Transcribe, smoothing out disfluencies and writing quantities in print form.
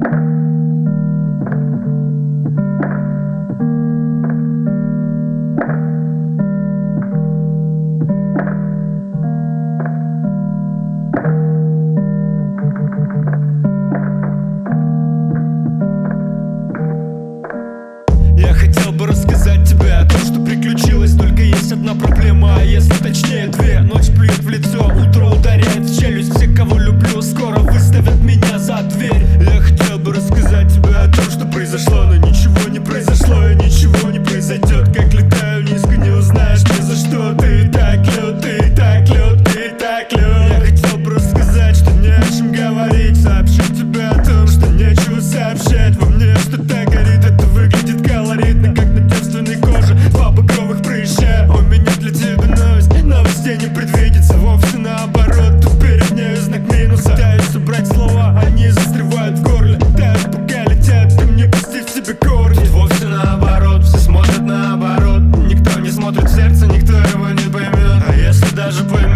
Я хотел бы рассказать тебе о том, что приключилось. Только есть одна проблема, а если точнее две. Ночь плюет в лицо, утро ударяет в челюсть. Все, кого люблю, скоро выставят меня за дверь. Я хотел бы рассказать тебе о том, что произошло, но ничего не произошло и ничего не произойдет. Как летаю низко, не узнаешь ни за что. Ты и так лед, ты и так лед, ты и так лед. Я хотел бы рассказать, что не о чем говорить. Сообщу тебе о том, что нечего сообщать. Во мне что-то горит, это выглядит колоритно, как на девственной коже два багровых прыща. У меня для тебя новость, новостей не предвидится. Вовсе наоборот, тут перед нею знак минуса. Пытаюсь убрать слова, они застревают в горле. Тают, пока летят, ты мне пусти в себе корни. Тут вовсе наоборот, все смотрят наоборот. Никто не смотрит в сердце, никто его не поймет. А если даже поймет,